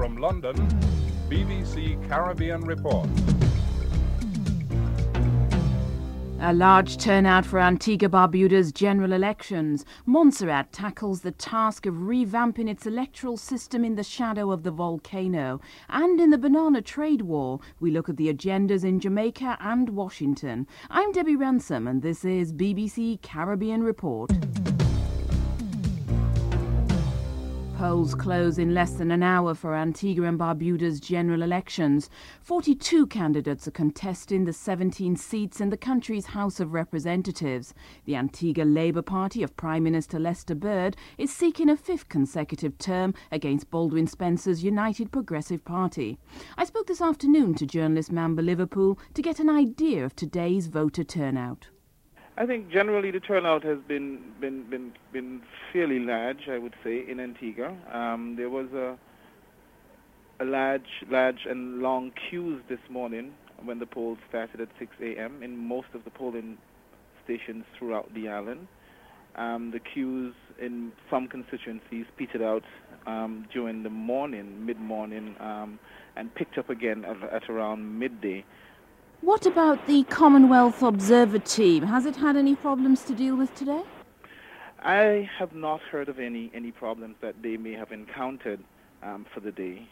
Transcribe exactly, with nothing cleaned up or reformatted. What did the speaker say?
From London, B B C Caribbean Report. A large turnout for Antigua-Barbuda's general elections. Montserrat tackles the task of revamping its electoral system in the shadow of the volcano. And in the banana trade war, we look at the agendas in Jamaica and Washington. I'm Debbie Ransom and this is B B C Caribbean Report. Polls close in less than an hour for Antigua and Barbuda's general elections. forty-two candidates are contesting the seventeen seats in the country's House of Representatives. The Antigua Labour Party of Prime Minister Lester Bird is seeking a fifth consecutive term against Baldwin Spencer's United Progressive Party. I spoke this afternoon to journalist Mamba Liverpool to get an idea of today's voter turnout. I think generally the turnout has been been been, been fairly large, I would say, in Antigua. Um, there was a a large, large and long queues this morning when the polls started at six a m in most of the polling stations throughout the island. Um, the queues in some constituencies petered out um, during the morning, mid-morning, um, and picked up again at, at around midday. What about the Commonwealth Observer team? Has it had any problems to deal with today? I have not heard of any, any problems that they may have encountered um, for the day.